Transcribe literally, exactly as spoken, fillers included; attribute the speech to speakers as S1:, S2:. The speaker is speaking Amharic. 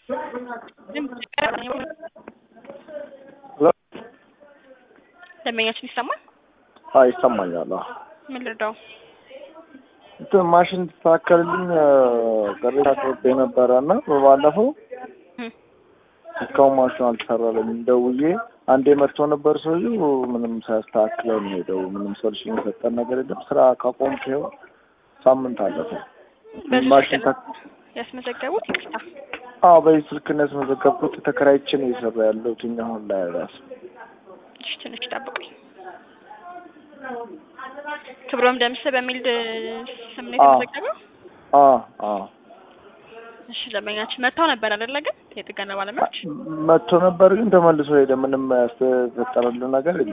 S1: ለማኛችን ይሰማል?
S2: አይ ይሰማኛል።
S1: ምን ልርዳው?
S2: እንትን ማሽን ተስተካከልልኝ ቅሬታ አቅርቤ ነበረና በባለፈው እስካሁን ማሽኑ አልተሰራልኝም። ደውዬ አንዴ መጥቶ ነበር ሰውዬው ምንም ሳያስተካክለው ነው ሄደው። ምንም ሶሉሽን የሰጠን ነገር የለም። ስራ ካቆምኩ ይኸው ሳምንት አለፈ። ማሽን
S1: ያስመዘገቡት ይቅርታ።
S2: አዎ በዚህ ስልክ ነው ያስመዘገብኩት። ተከራይቼ ነው እየሰራ ያለሁት አሁን ላይ ራሱ።
S1: እሺ ትንሽ ጠብቁኝ። ክብሮም ደምስ በሚል ስም ነው የተመዘገበው?
S2: አዎ አዎ።
S1: እሺ ለማኛችን መጥተው ነበር አይደለ? ግን የጥገና ባለሙያዎች
S2: መጥቶ ነበር ግን ተመልሶ ሄደ። ምንም ያስተፈጠረልን ነገር